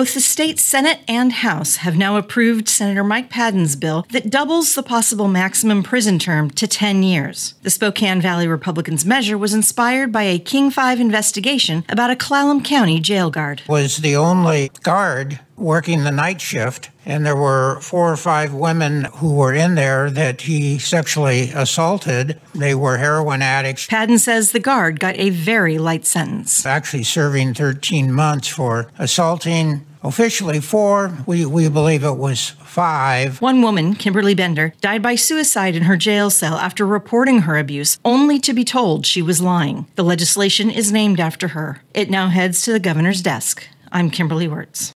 Both the state Senate and House have now approved Senator Mike Paddon's bill that doubles the possible maximum prison term to 10 years. The Spokane Valley Republicans' measure was inspired by a King 5 investigation about a Clallam County jail guard. Was the only guard working the night shift, and there were 4 or 5 women who were in there that he sexually assaulted. They were heroin addicts. Paddon says the guard got a very light sentence. Actually serving 13 months for assaulting. Officially 4, we believe it was 5. One woman, Kimberly Bender, died by suicide in her jail cell after reporting her abuse, only to be told she was lying. The legislation is named after her. It now heads to the governor's desk. I'm Kimberly Wirtz.